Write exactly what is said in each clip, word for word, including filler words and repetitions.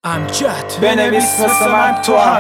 امجد. بنویس مثل من تو هم،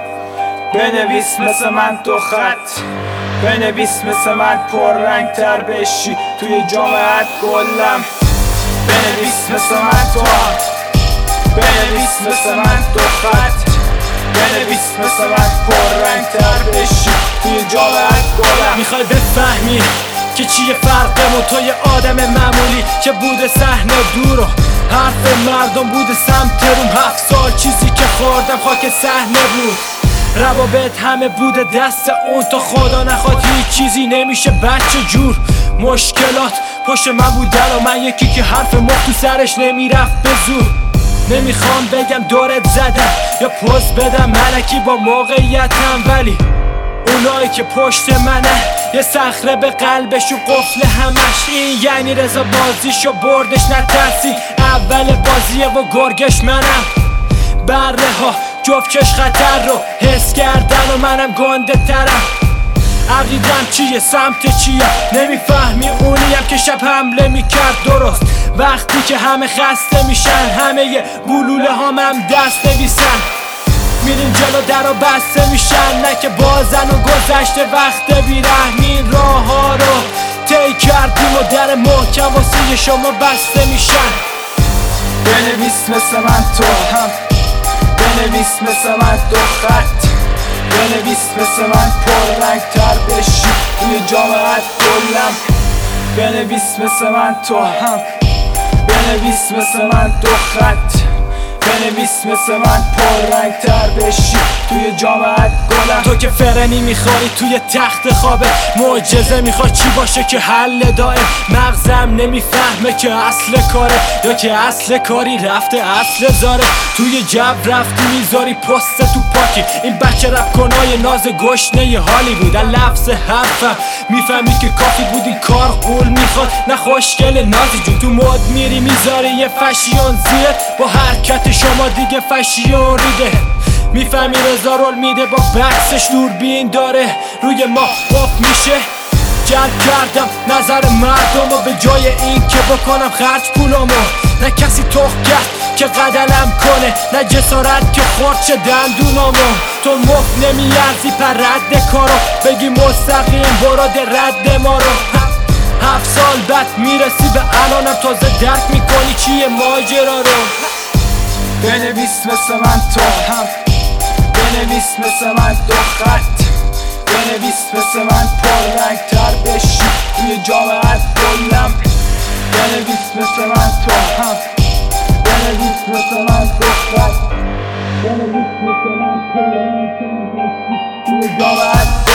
بنویس مثل من دو خط، بنویس مثل من پررنگ تر بشی توی جامعت گلم. بنویس مثل من تو هم، بنویس مثل من دو خط، بنویس مثل من پررنگ تر بشی توی جامعت گلم. میخوای بفهمی که چیه فرقمون؟ تو یه آدم معمولی که بوده صحنه دور و حرف مردم بوده سمت روم. هفت سال چیزی که خوردم خاک صحنه بود، روابط همه بوده دست اون. تا خدا نخواد هیچ چیزی نمیشه بچه جور. مشکلات پشت من بودن و من یکی که حرف مخت تو سرش نمیرفت به زور. نمیخوام بگم دورت زدم یا پوز بدم ملکی با موقعیتم، ولی اونایی که پشت منه یه صخره به قلبش و قفل همش. این یعنی رضا بازیشو بردش نترسی، اول بازیه و گرگش منم. بره ها جفتش خطر رو حس کردن و منم گنده ترم. عقیدم چیه سمت چیه نمیفهمی، اونیم که شب حمله میکرد درست وقتی که همه خسته میشن. همه ی بلوله هم هم دست نویسن، میریم جلو در و بسته میشن. نه که بازن و گذشته وقت بیرحمین راه ها رو طی کردیم و در محکم واسه شما بسته میشن. بنویس مثل من تو هم، بنویس مثل من دو خط، بنویس مثل من پررنگ تر بشی توی جامعت گلم. بنویس مثل من تو هم، بنویس مثل من دو خط، بنویس مثل من پررنگ تر بشی توی جامعت گلم. تو که فرنی میخوری توی تخت خوابه، معجزه میخواد چی باشه که حل دائم. مغزم نمیفهمه که اصل کاره یا که اصل کاری رفته اصل زاره. توی جب رفتی میذاری پست تو پاکی، این بچه رپ کنای ناز گشنه ی حالی بود. لفظ حرفم میفهمی که کافی بود این کار قول میخواد نه خوشگل نازی جون. تو مد میری میذاری یه فشیون زیرت، با حرکت شما دیگه فشیون ریده. میفهمی رضا رول میده با بکسش دوربین داره روی ما باف میشه. جلب کردم نظر مردم و به جای این که بکنم خرج پولامو، نه کسی تخ کرد که قدلم کنه، نه جسارت که خورد چه دندونامو. تو مفت نمیارزی پر رد کارو، بگی مستقیم براد رد ما رو. هفت سال بعد میرسی به الانم تازه درک میکنی چیه ماجرا رو. بنویس مثل من تو هم، بنویس مثل من دو خط، بنویس مثل من پررنگ تر بشی توی جامعت گلم. بنویس مثل من تو هم، بنویس مثل من دو خط، بنویس مثل من پررنگ تر بشی توی جامعت